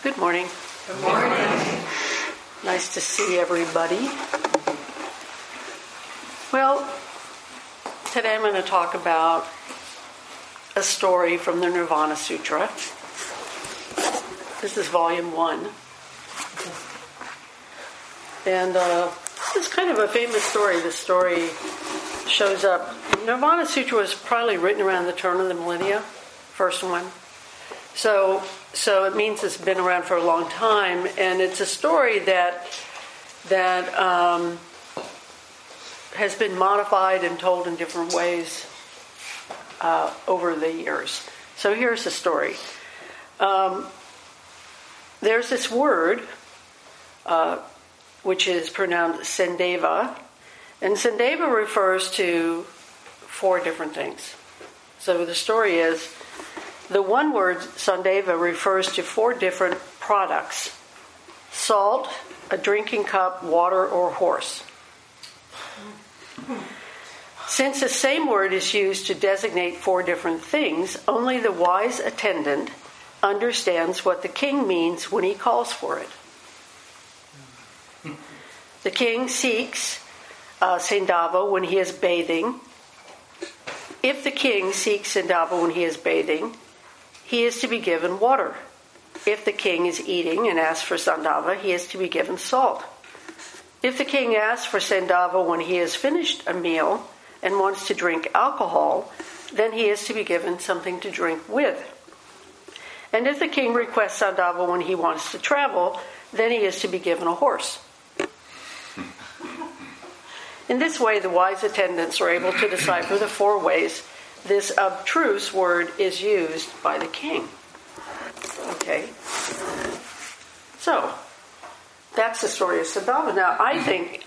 Good morning. Good morning. Nice to see everybody. Well, today I'm going to talk about a story from the Nirvana Sutra. This is volume 1. And it's kind of a famous story. This story shows up. Nirvana Sutra was probably written around the turn of the millennia, first one. So it means it's been around for a long time, and it's a story that has been modified and told in different ways over the years. So here's the story. There's this word, which is pronounced Sandeva, and Sandeva refers to 4 different things. So the story is, the one word, Sandeva, refers to 4 different products: salt, a drinking cup, water, or horse. Since the same word is used to designate 4 different things, only the wise attendant understands what the king means when he calls for it. The king seeks Sandava when he is bathing. If the king seeks Sandava when he is bathing, he is to be given water. If the king is eating and asks for Sandava, he is to be given salt. If the king asks for Sandava when he has finished a meal and wants to drink alcohol, then he is to be given something to drink with. And if the king requests Sandava when he wants to travel, then he is to be given a horse. In this way, the wise attendants are able to decipher the 4 ways this abstruse word is used by the king. Okay? So, that's the story of Sandava. Now, I think,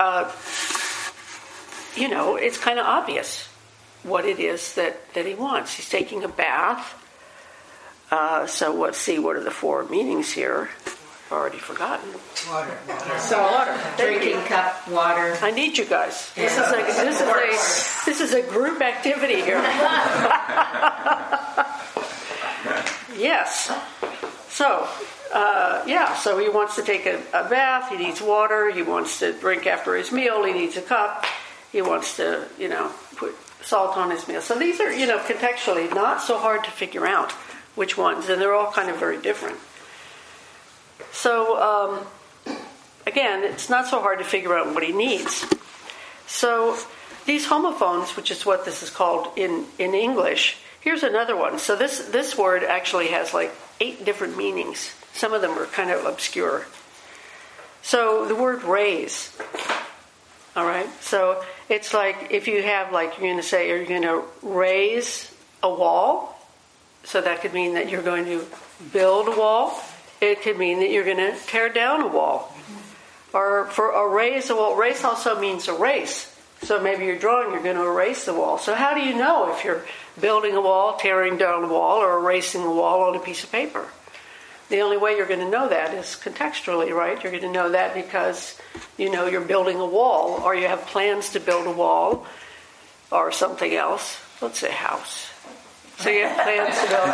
it's kind of obvious what it is that he wants. He's taking a bath. So let's see, what are the 4 meanings here? I've already forgotten. Water. Salt, water. Drinking cup, water. I need you guys. This is a group activity here. Yes. So, so he wants to take a bath. He needs water. He wants to drink after his meal. He needs a cup. He wants to, put salt on his meal. So these are, contextually not so hard to figure out which ones, and they're all kind of very different. So, again, it's not so hard to figure out what he needs. So these homophones, which is what this is called in English, here's another one. So this word actually has like 8 different meanings. Some of them are kind of obscure. So the word raise, all right? So it's like if you have, like, you're going to say, are you going to raise a wall? So that could mean that you're going to build a wall. It could mean that you're going to tear down a wall. Or for erase a wall, erase also means erase. So maybe you're drawing, you're going to erase the wall. So how do you know if you're building a wall, tearing down a wall, or erasing a wall on a piece of paper? The only way you're going to know that is contextually, right? You're going to know that because you're building a wall, or you have plans to build a wall, or something else. Let's say house. So you have plans to build a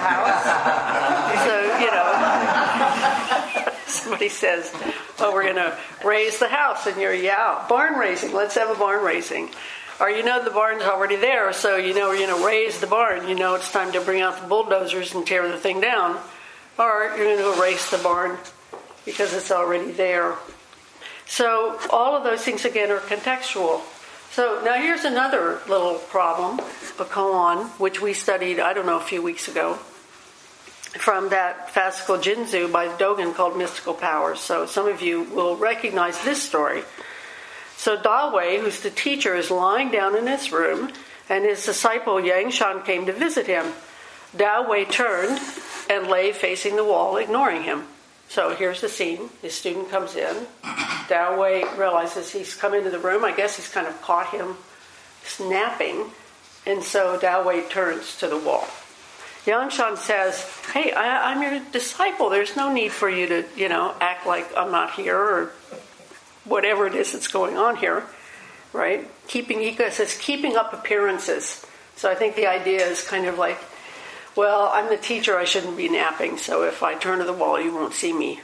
house. So, somebody says, oh, we're going to raise the house. And you're, barn raising. Let's have a barn raising. Or the barn's already there, so we're going to raise the barn. It's time to bring out the bulldozers and tear the thing down. Or you're going to erase the barn because it's already there. So all of those things, again, are contextual. So now here's another little problem, a koan, which we studied, a few weeks ago, from that fascicle Jinzu by Dogen called Mystical Powers. So some of you will recognize this story. So Dawei, who's the teacher, is lying down in his room, and his disciple Yangshan came to visit him. Dawei turned and lay facing the wall, ignoring him. So here's the scene. His student comes in. Dawei realizes he's come into the room. I guess he's kind of caught him snapping. And so Dawei turns to the wall. Yangshan says, hey, I'm your disciple. There's no need for you to, act like I'm not here or whatever it is that's going on here, right? Keeping up appearances. So I think the idea is kind of like, Well, I'm the teacher, I shouldn't be napping, so if I turn to the wall, you won't see me.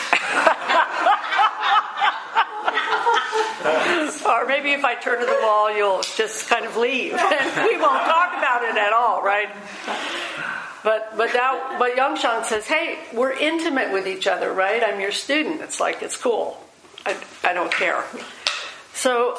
Or maybe if I turn to the wall, you'll just kind of leave, and we won't talk about it at all, right? But Yangshan says, hey, we're intimate with each other, right? I'm your student. It's like, it's cool. I don't care. So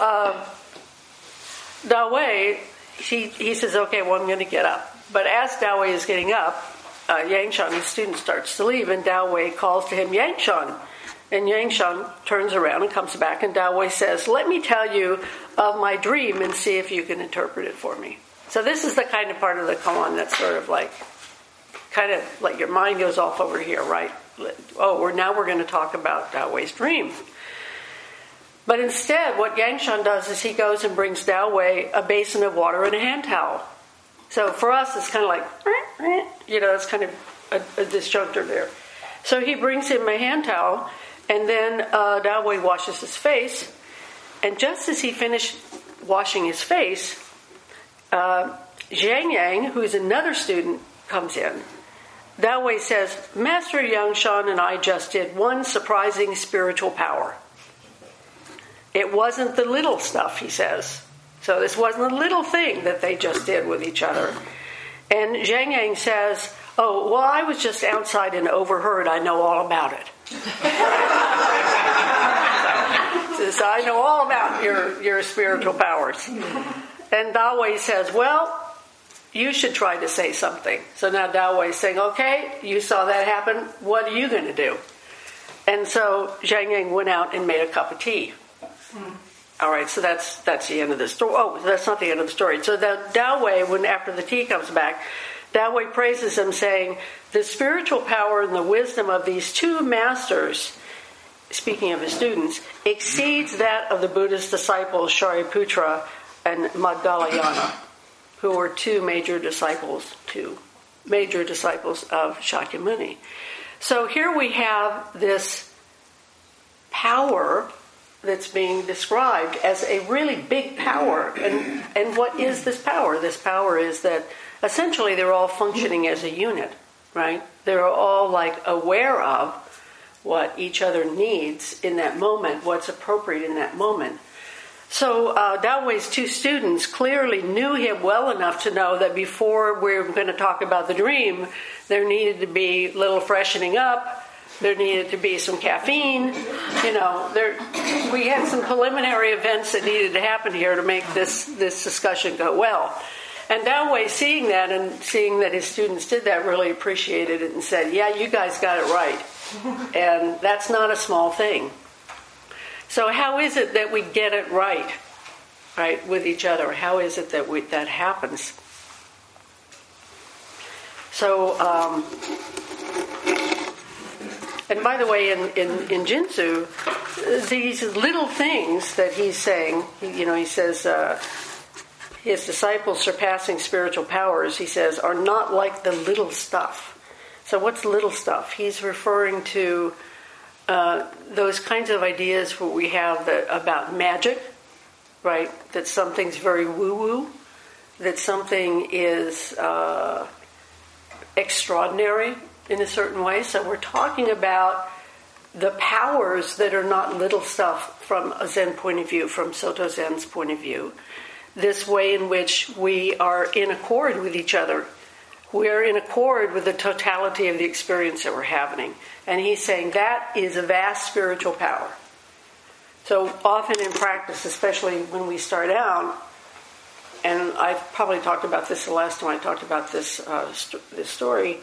Dao Wei, he says, okay, well, I'm going to get up. But as Dao Wei is getting up, Yangshan, his student, starts to leave, and Dao Wei calls to him, Yangshan. And Yangshan turns around and comes back, and Dao Wei says, let me tell you of my dream and see if you can interpret it for me. So this is the kind of part of the koan that's sort of like, kind of like your mind goes off over here, right? Oh, now we're going to talk about Dao Wei's dream. But instead, what Yangshan does is he goes and brings Dao Wei a basin of water and a hand towel. So for us, it's kind of like, it's kind of a disjunctor there. So he brings him a hand towel, and then Dao Wei washes his face. And just as he finished washing his face, Zhang Yang, who's another student, comes in. Dao Wei says, Master Yangshan and I just did one surprising spiritual power. It wasn't the little stuff, he says. So this wasn't a little thing that they just did with each other. And Zhang Yang says, oh, well, I was just outside and overheard. I know all about it. Says, I know all about your spiritual powers. And Dao Wei says, well, you should try to say something. So now Dao Wei is saying, okay, you saw that happen. What are you going to do? And so Zhang Yang went out and made a cup of tea. All right, so that's the end of the story. Oh, that's not the end of the story. So Dao Wei, after the tea comes back, Dao Wei praises him, saying, the spiritual power and the wisdom of these two masters, speaking of his students, exceeds that of the Buddha's disciples, Shariputra and Madhyayana, who were two major disciples of Shakyamuni. So here we have this power that's being described as a really big power. And what is this power? This power is that essentially they're all functioning as a unit, right? They're all like aware of what each other needs in that moment, what's appropriate in that moment. So Dao Wei's two students clearly knew him well enough to know that before we're going to talk about the dream, there needed to be a little freshening up. There needed to be some caffeine. We had some preliminary events that needed to happen here to make this discussion go well. And Dao Wei, seeing that and seeing that his students did that, really appreciated it and said, yeah, you guys got it right. And that's not a small thing. So how is it that we get it right, with each other? How is it that that happens? So, and by the way, in Jinsu, these little things that he's saying, he says, his disciples surpassing spiritual powers, he says, are not like the little stuff. So what's little stuff? He's referring to those kinds of ideas where we have about magic, right? That something's very woo-woo, that something is extraordinary in a certain way. So we're talking about the powers that are not little stuff from a Zen point of view, from Soto Zen's point of view. This way in which we are in accord with each other. We are in accord with the totality of the experience that we're having. And he's saying that is a vast spiritual power. So often in practice, especially when we start out, and I've probably talked about this the last time I talked about this story,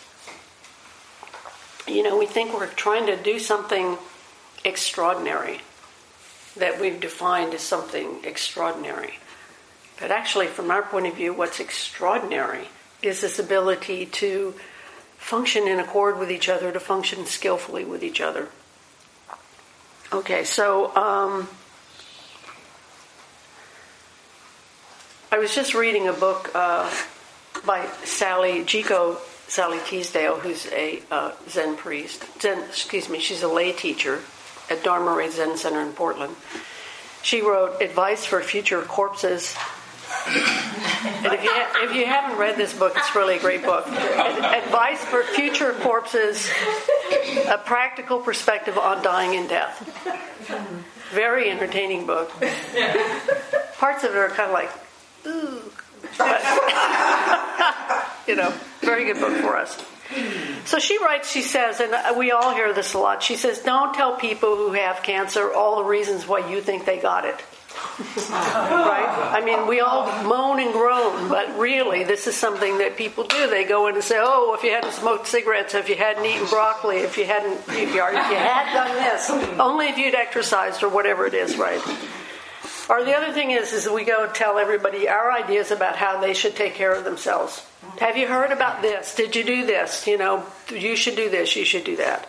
we think we're trying to do something extraordinary, that we've defined as something extraordinary. But actually, from our point of view, what's extraordinary is this ability to function in accord with each other, to function skillfully with each other. Okay, so I was just reading a book by Sally Teasdale, who's a Zen priest. She's a lay teacher at Dharma Zen Center in Portland. She wrote Advice for Future Corpses And if you haven't read this book, it's really a great book. Advice for Future Corpses, a practical perspective on dying and death. Very entertaining book. Parts of it are kind of like, ooh. But, very good book for us. So she writes, she says, and we all hear this a lot, she says, don't tell people who have cancer all the reasons why you think they got it. Right? I mean, we all moan and groan, but really this is something that people do. They go in and say, oh, if you hadn't smoked cigarettes, if you hadn't eaten broccoli, if you had done this, only if you'd exercised or whatever it is, right? Or the other thing is we go and tell everybody our ideas about how they should take care of themselves. Have you heard about this? Did you do this? You should do this, you should do that.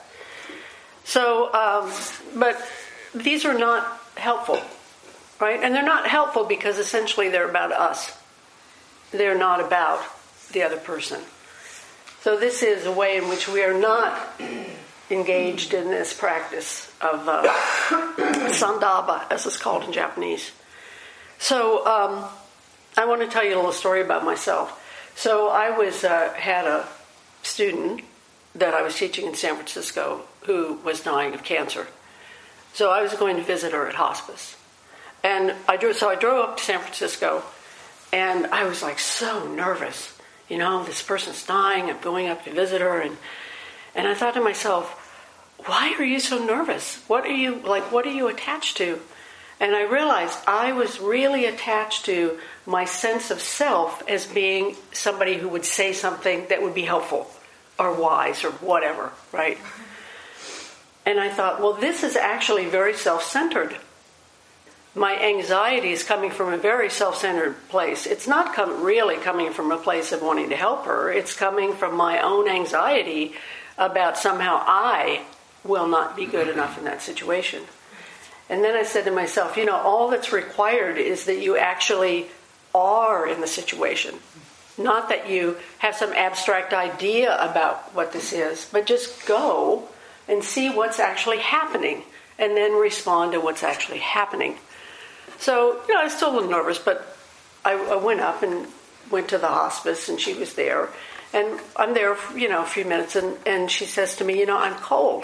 So, but these are not helpful. Right? And they're not helpful because essentially they're about us. They're not about the other person. So this is a way in which we are not engaged in this practice of sandaba, as it's called in Japanese. So I want to tell you a little story about myself. So I had a student that I was teaching in San Francisco who was dying of cancer. So I was going to visit her at hospice. And I drove up to San Francisco, and I was like so nervous. This person's dying, I'm going up to visit her, and I thought to myself, why are you so nervous? What are you attached to? And I realized I was really attached to my sense of self as being somebody who would say something that would be helpful or wise or whatever, right? And I thought, well, this is actually very self-centered. My anxiety is coming from a very self-centered place. It's not really coming from a place of wanting to help her. It's coming from my own anxiety about somehow I will not be good enough in that situation. And then I said to myself, all that's required is that you actually are in the situation. Not that you have some abstract idea about what this is, but just go and see what's actually happening and then respond to what's actually happening. So, I was still a little nervous, but I went up and went to the hospice, and she was there. And I'm there, for, a few minutes, and she says to me, I'm cold.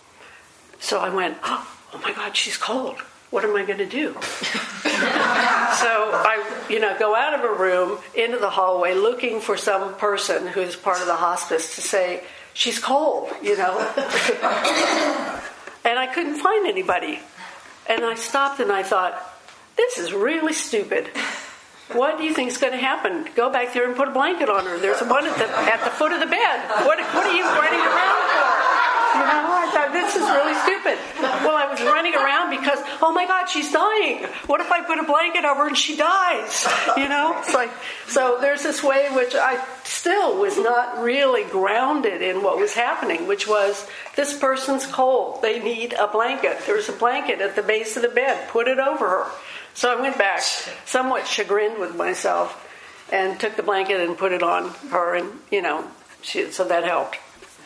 So I went, oh my God, she's cold. What am I going to do? So I, go out of her room into the hallway looking for some person who's part of the hospice to say, she's cold, And I couldn't find anybody. And I stopped and I thought, this is really stupid. What do you think is going to happen? Go back there and put a blanket on her. There's one at the foot of the bed. What are you running around for? I thought, this is really stupid. Well, I was running around because, oh my God, she's dying. What if I put a blanket over her and she dies? It's like, so there's this way in which I still was not really grounded in what was happening, which was, this person's cold. They need a blanket. There's a blanket at the base of the bed. Put it over her. So I went back, somewhat chagrined with myself, and took the blanket and put it on her, and, so that helped.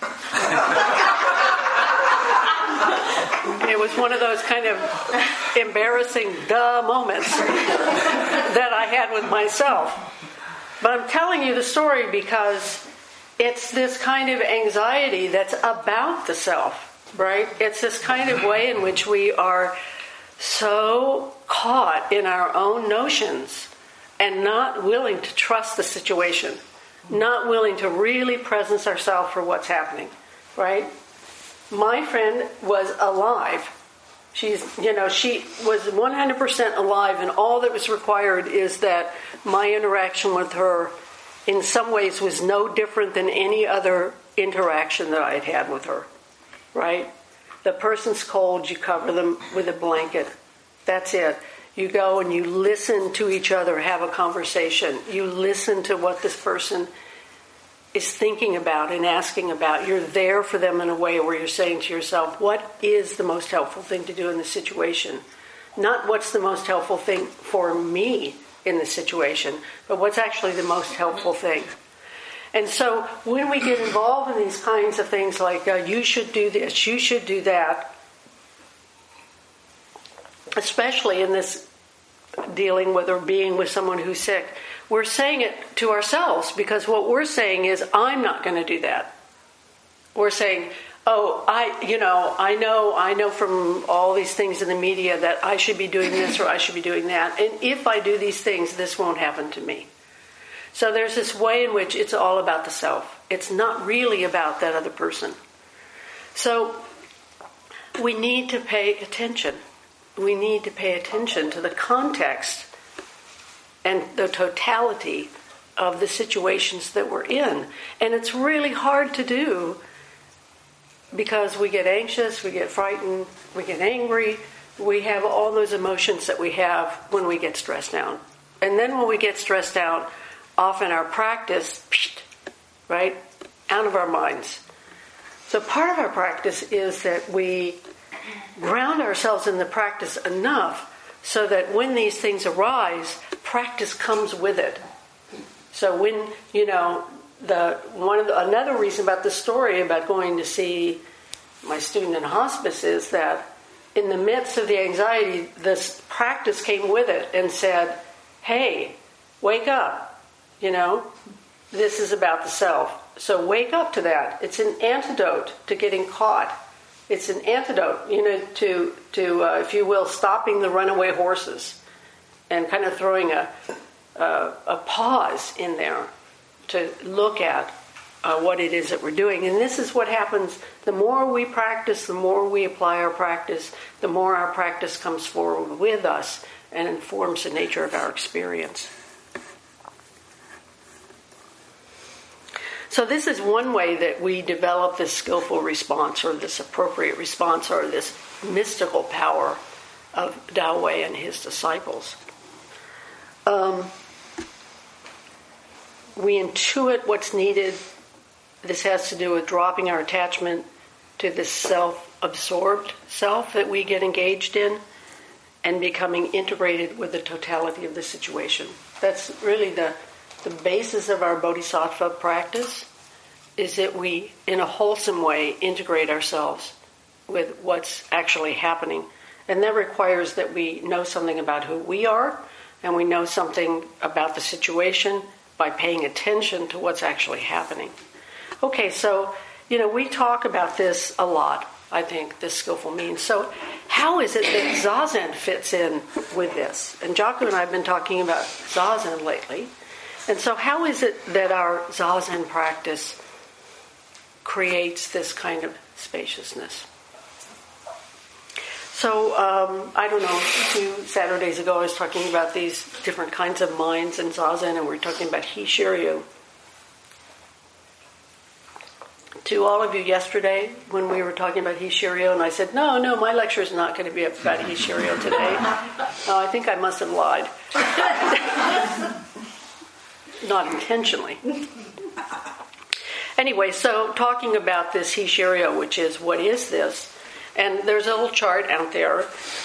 It was one of those kind of embarrassing moments that I had with myself. But I'm telling you the story because it's this kind of anxiety that's about the self, right? It's this kind of way in which we are so caught in our own notions and not willing to trust the situation, not willing to really presence ourselves for what's happening, right? My friend was alive. She was 100% alive, and all that was required is that my interaction with her in some ways was no different than any other interaction that I had had with her, right? The person's cold, you cover them with a blanket. That's it. You go and you listen to each other, have a conversation. You listen to what this person is thinking about and asking about. You're there for them in a way where you're saying to yourself, what is the most helpful thing to do in this situation? Not what's the most helpful thing for me in this situation, but what's actually the most helpful thing. And so when we get involved in these kinds of things like, you should do this, you should do that, especially in this dealing with or being with someone who's sick, we're saying it to ourselves, because what we're saying is, I'm not going to do that. We're saying, oh, I know from all these things in the media that I should be doing this or I should be doing that. And if I do these things, this won't happen to me. So there's this way in which it's all about the self. It's not really about that other person. So we need to pay attention. We need to pay attention to the context and the totality of the situations that we're in. And it's really hard to do, because we get anxious, we get frightened, we get angry. We have all those emotions that we have when we get stressed out. And then when we get stressed out, often our practice, right, out of our minds. So part of our practice is that we ground ourselves in the practice enough so that when these things arise, practice comes with it. So when, another reason about the story about going to see my student in hospice is that in the midst of the anxiety, this practice came with it and said, hey, wake up. This is about the self. So wake up to that. It's an antidote to getting caught. It's an antidote, to if you will, stopping the runaway horses and kind of throwing a pause in there to look at what it is that we're doing. And this is what happens. The more we practice, the more we apply our practice, the more our practice comes forward with us and informs the nature of our experience. So this is one way that we develop this skillful response, or this appropriate response, or this mystical power of Tao Wei and his disciples. We intuit what's needed. This has to do with dropping our attachment to this self-absorbed self that we get engaged in and becoming integrated with the totality of the situation. That's really the basis of our bodhisattva practice, is that we, in a wholesome way, integrate ourselves with what's actually happening. And that requires that we know something about who we are, and we know something about the situation by paying attention to what's actually happening. Okay, so, we talk about this a lot, I think, this skillful means. So how is it that Zazen fits in with this? And Jaco and I have been talking about Zazen lately. And so how is it that our Zazen practice creates this kind of spaciousness? So, I don't know, 2 Saturdays ago I was talking about these different kinds of minds in Zazen, and we were talking about He Shiryu. To all of you yesterday, when we were talking about He Shiryu, and I said, no, my lecture is not going to be about He Shiryu today. I think I must have lied. Not intentionally. Anyway, so talking about this He Shiryu, which is, what is this? And there's a little chart out there.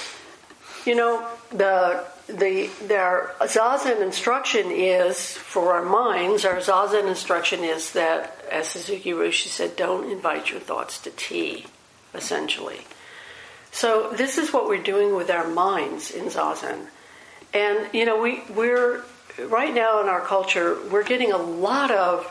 The Zazen instruction is, for our minds, our Zazen instruction is that, as Suzuki Roshi said, don't invite your thoughts to tea, essentially. So this is what we're doing with our minds in Zazen. And, we're right now in our culture, we're getting a lot of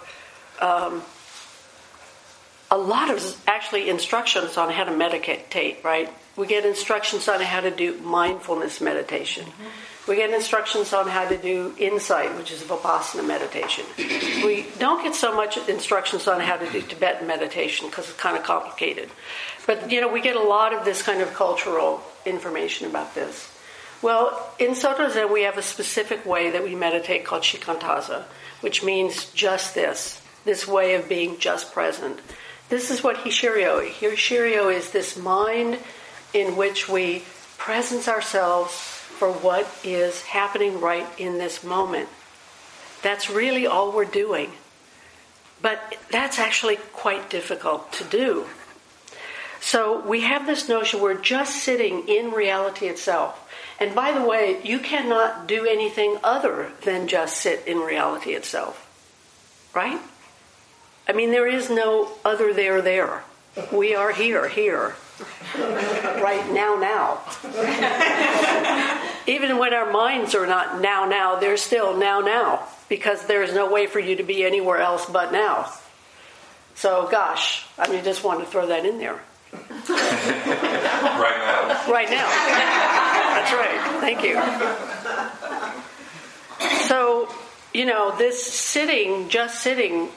actually instructions on how to meditate, right? We get instructions on how to do mindfulness meditation. Mm-hmm. We get instructions on how to do insight, which is Vipassana meditation. We don't get so much instructions on how to do Tibetan meditation because it's kind of complicated. But, we get a lot of this kind of cultural information about this. Well, in Soto Zen, we have a specific way that we meditate called Shikantaza, which means just this way of being just present. This is what He Shiryu. He Shiryu is this mind in which we presence ourselves for what is happening right in this moment. That's really all we're doing. But that's actually quite difficult to do. So we have this notion we're just sitting in reality itself. And by the way, you cannot do anything other than just sit in reality itself. Right? I mean, there is no other there. We are here. Right now. Even when our minds are not now, they're still now. Because there's no way for you to be anywhere else but now. So, gosh, just wanted to throw that in there. Right now. Right now. That's right. Thank you. So, this just sitting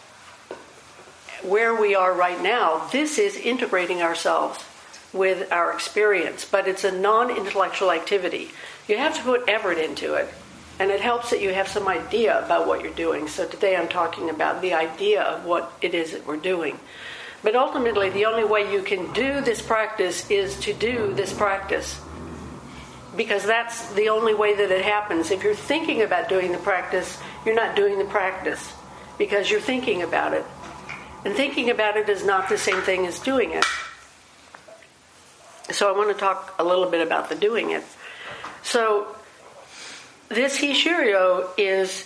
where we are right now, this is integrating ourselves with our experience. But it's a non-intellectual activity. You have to put effort into it. And it helps that you have some idea about what you're doing. So today I'm talking about the idea of what it is that we're doing. But ultimately, the only way you can do this practice is to do this practice. Because that's the only way that it happens. If you're thinking about doing the practice, you're not doing the practice. Because you're thinking about it. And thinking about it is not the same thing as doing it. So I want to talk a little bit about the doing it. So this Hishiryo is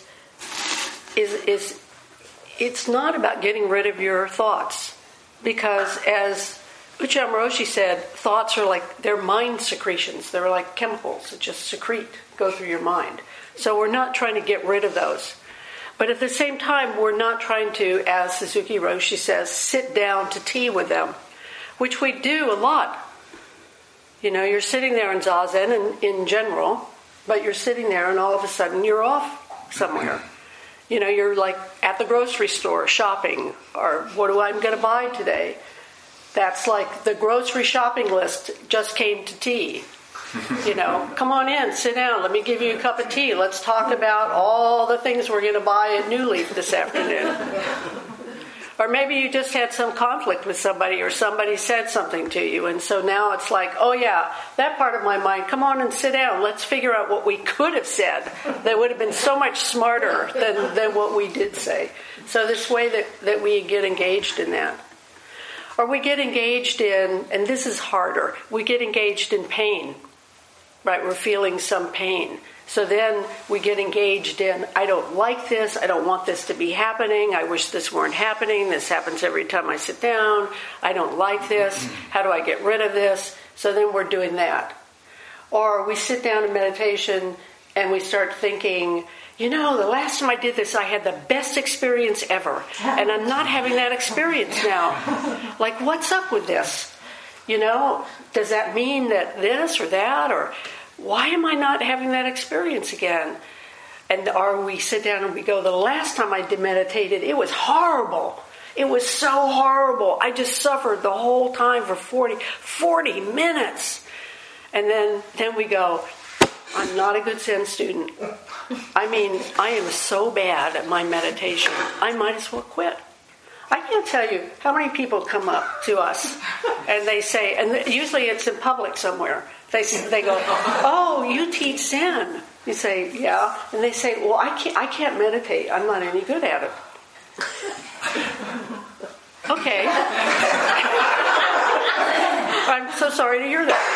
it's not about getting rid of your thoughts, because as Ucham Roshi said, thoughts are they're mind secretions. They're like chemicals that just go through your mind. So we're not trying to get rid of those. But at the same time, we're not trying to, as Suzuki Roshi says, sit down to tea with them, which we do a lot. You're sitting there in Zazen and in general, but you're sitting there and all of a sudden you're off somewhere. You're like at the grocery store shopping, or what am I going to buy today? That's like the grocery shopping list just came to tea. Come on in, sit down, let me give you a cup of tea. Let's talk about all the things we're going to buy at New Leaf this afternoon. Or maybe you just had some conflict with somebody, or somebody said something to you, and so now it's like, oh yeah, that part of my mind, come on and sit down. Let's figure out what we could have said that would have been so much smarter than what we did say. So this way that we get engaged in that. Or we get engaged in, and this is harder, we get engaged in pain. Right, we're feeling some pain. So then we get engaged in, I don't like this, I don't want this to be happening, I wish this weren't happening, this happens every time I sit down, I don't like this, how do I get rid of this? So then we're doing that. Or we sit down in meditation and we start thinking, the last time I did this, I had the best experience ever, and I'm not having that experience now. What's up with this? Does that mean that this or that, or why am I not having that experience again? Or we sit down and we go, the last time I meditated, it was horrible. It was so horrible. I just suffered the whole time for 40 minutes. And then we go, I'm not a good Zen student. I am so bad at my meditation, I might as well quit. I can't tell you how many people come up to us and they say, and usually it's in public somewhere, they go, oh, you teach Zen. You say, yeah. And they say, well, I can't meditate. I'm not any good at it. Okay. I'm so sorry to hear that.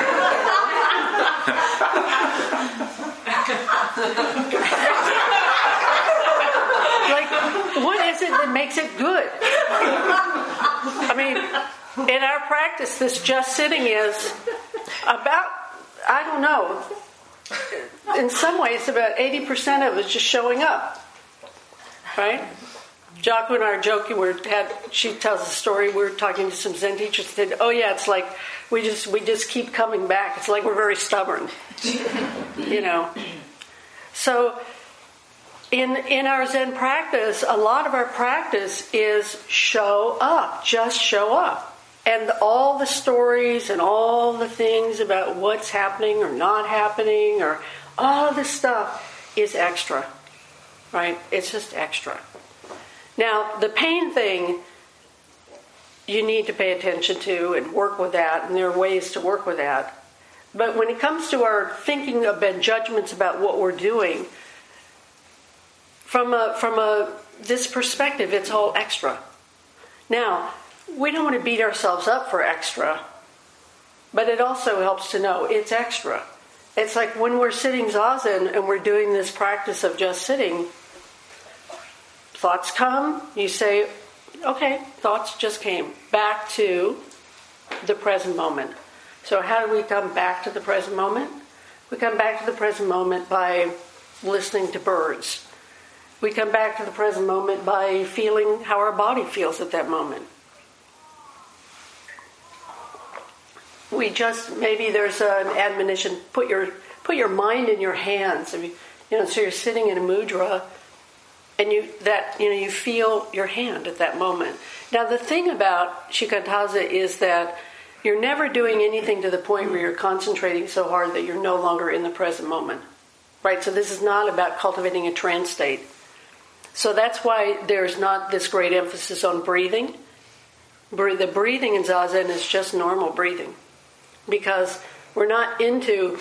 What is it that makes it good? In our practice, this just sitting is about, I don't know, in some ways about 80% of it is just showing up. Right? Jaco and I are joking. She tells a story. We were talking to some Zen teachers. Said, "Oh yeah, it's like we just keep coming back. It's like we're very stubborn, So in our Zen practice, a lot of our practice is show up. Just show up, and all the stories and all the things about what's happening or not happening or all of this stuff is extra, right? It's just extra." Now, the pain thing, you need to pay attention to and work with that, and there are ways to work with that. But when it comes to our thinking about judgments about what we're doing, from this perspective, it's all extra. Now, we don't want to beat ourselves up for extra, but it also helps to know it's extra. It's like when we're sitting zazen and we're doing this practice of just sitting, thoughts come, you say, Okay, thoughts just came. Back to the present moment. So how do we come back to the present moment? We come back to the present moment by listening to birds. We come back to the present moment by feeling how our body feels at that moment. We just, maybe there's an admonition, put your mind in your hands. So you're sitting in a mudra, and you feel your hand at that moment. Now the thing about shikantaza is that you're never doing anything to the point where you're concentrating so hard that you're no longer in the present moment. Right? So this is not about cultivating a trance state. So that's why there's not this great emphasis on breathing. The breathing in Zazen is just normal breathing. Because we're not into,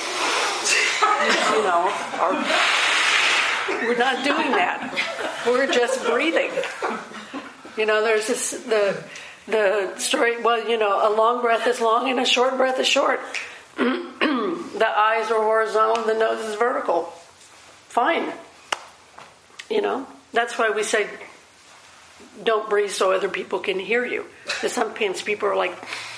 we're not doing that. We're just breathing. There's the story, a long breath is long and a short breath is short. The eyes are horizontal, the nose is vertical. Fine. That's why we say don't breathe so other people can hear you. Because sometimes people are like,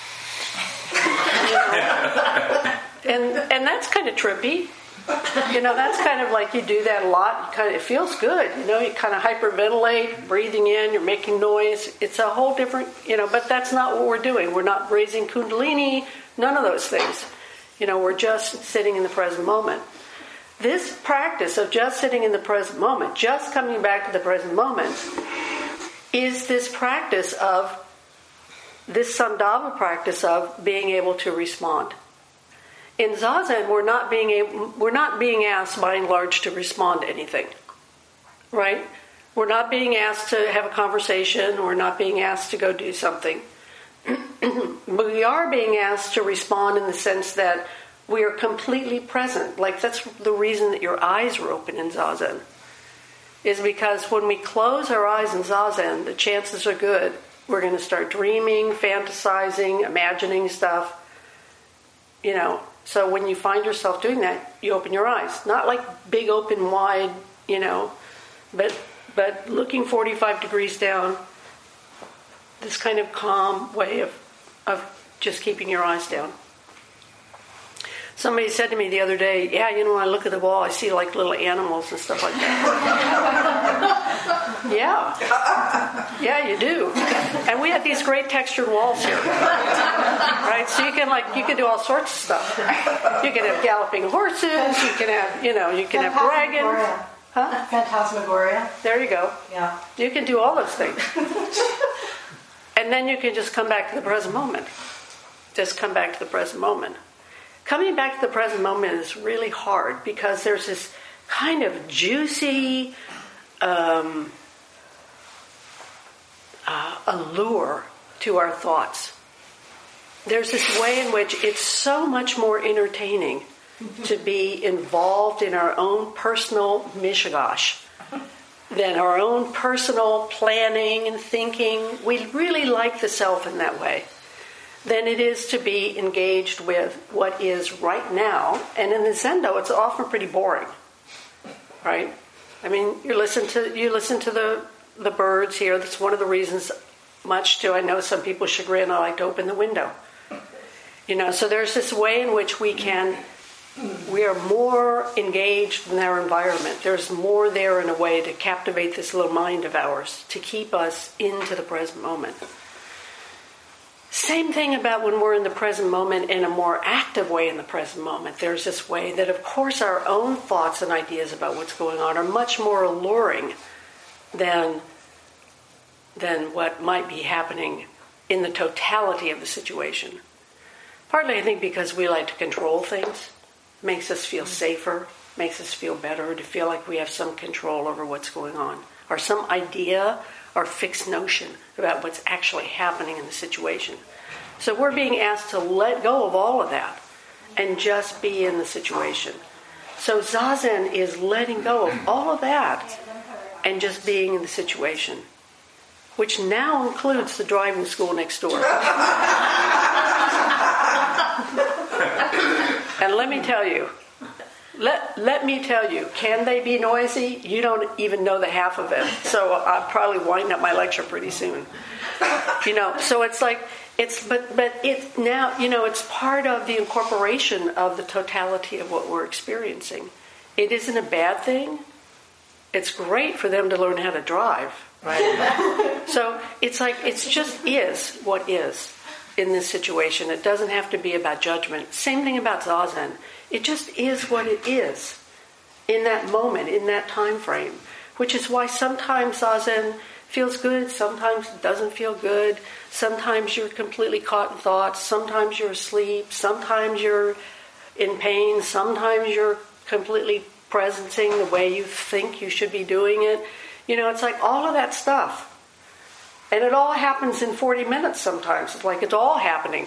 and that's kind of trippy. That's kind of like you do that a lot. It feels good. You kind of hyperventilate, breathing in, you're making noise. It's a whole different, but that's not what we're doing. We're not raising kundalini, none of those things. We're just sitting in the present moment. This practice of just sitting in the present moment, just coming back to the present moment, is this practice of, this sandhava practice of being able to respond. In Zazen, we're not being asked by and large to respond to anything, right? We're not being asked to have a conversation. We're not being asked to go do something. But we are being asked to respond in the sense that we are completely present. Like that's the reason that your eyes are open in Zazen, is because when we close our eyes in Zazen, the chances are good we're going to start dreaming, fantasizing, imagining stuff. So when you find yourself doing that, you open your eyes. Not like big open wide, but looking 45 degrees down, this kind of calm way of just keeping your eyes down. Somebody said to me the other day, when I look at the wall, I see like little animals and stuff like that. Yeah, you do. And we have these great textured walls here, right? So you can do all sorts of stuff. You can have galloping horses. You can have, you can have dragons. Huh? Phantasmagoria. There you go. Yeah. You can do all those things. And then you can just come back to the present moment. Just come back to the present moment. Coming back to the present moment is really hard because there's this kind of juicy allure to our thoughts. There's this way in which it's so much more entertaining to be involved in our own personal mishigash than our own personal planning and thinking. We really like the self in that way. Than it is to be engaged with what is right now. And in the Zendo, it's often pretty boring, right? I mean, you listen to the birds here. That's one of the reasons, much to I know some people's chagrin, I like to open the window. So there's this way in which we are more engaged in our environment. There's more there in a way to captivate this little mind of ours, to keep us into the present moment. Same thing about when we're in the present moment in a more active way in the present moment. There's this way that, of course, our own thoughts and ideas about what's going on are much more alluring than what might be happening in the totality of the situation. Partly, I think, because we like to control things. Makes us feel safer, makes us feel better, to feel like we have some control over what's going on. Or some idea or fixed notion about what's actually happening in the situation. So we're being asked to let go of all of that and just be in the situation. So Zazen is letting go of all of that and just being in the situation, which now includes the driving school next door. And let me tell you, let me tell you, can they be noisy? You don't even know the half of it. So I'll probably wind up my lecture pretty soon. So it's like, but it's now, it's part of the incorporation of the totality of what we're experiencing. It isn't a bad thing. It's great for them to learn how to drive, right? So it's like, it's just is what is in this situation. It doesn't have to be about judgment. Same thing about Zazen. It just is what it is in that moment, in that time frame, which is why sometimes Zazen feels good, sometimes it doesn't feel good, sometimes you're completely caught in thoughts, sometimes you're asleep, sometimes you're in pain, sometimes you're completely presencing the way you think you should be doing it. It's like all of that stuff. And it all happens in 40 minutes sometimes. It's like it's all happening,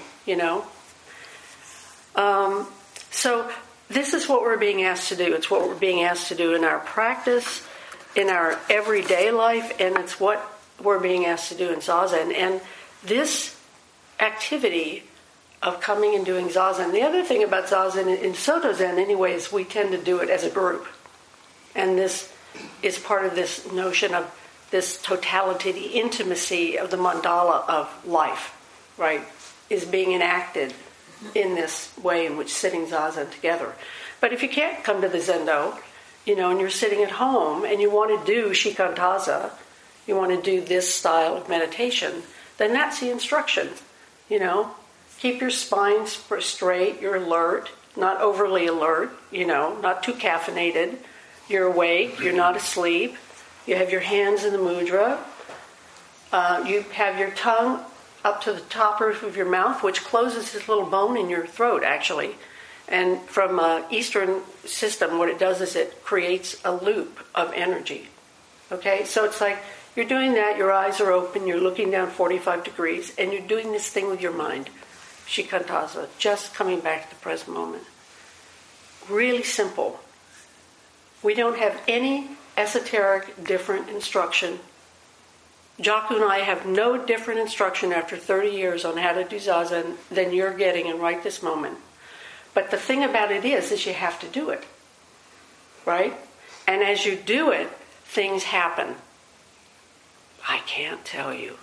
So this is what we're being asked to do. It's what we're being asked to do in our practice, in our everyday life, and it's what we're being asked to do in Zazen. And this activity of coming and doing Zazen, the other thing about Zazen, in Soto Zen anyways, we tend to do it as a group. And this is part of this notion of this totality, the intimacy of the mandala of life, right, is being enacted in this way in which sitting Zazen together. But if you can't come to the Zendo, and you're sitting at home and you want to do Shikantaza, you want to do this style of meditation, then that's the instruction, Keep your spine straight, you're alert, not overly alert, not too caffeinated. You're awake, you're not asleep. You have your hands in the mudra. You have your tongue up to the top roof of your mouth, which closes this little bone in your throat, actually. And from Eastern system, what it does is it creates a loop of energy. Okay? So it's like you're doing that, your eyes are open, you're looking down 45 degrees, and you're doing this thing with your mind. Shikantaza, just coming back to the present moment. Really simple. We don't have any esoteric different instruction. Jaku and I have no different instruction after 30 years on how to do Zazen than you're getting in right this moment. But the thing about it is you have to do it. Right? And as you do it, things happen. I can't tell you.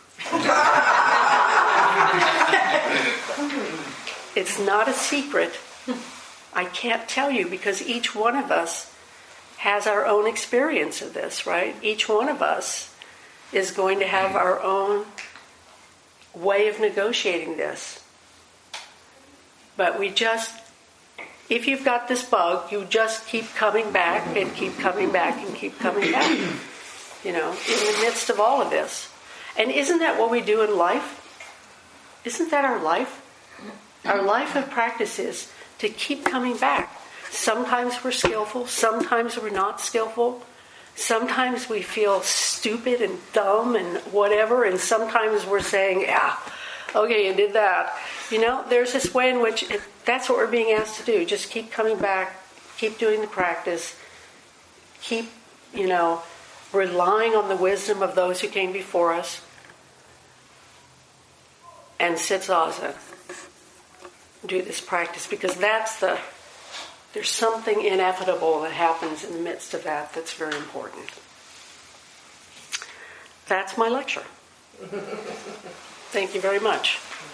It's not a secret. I can't tell you because each one of us has our own experience of this, right? Each one of us is going to have our own way of negotiating this. But if you've got this bug, you just keep coming back and keep coming back and keep coming back, in the midst of all of this. And isn't that what we do in life? Isn't that our life? Our life of practice is to keep coming back. Sometimes we're skillful, sometimes we're not skillful. Sometimes we feel stupid and dumb and whatever, and sometimes we're saying, yeah, okay, you did that. There's this way in which that's what we're being asked to do. Just keep coming back, keep doing the practice, keep, relying on the wisdom of those who came before us, and sit Zazen. Do this practice, because there's something inevitable that happens in the midst of that that's very important. That's my lecture. Thank you very much.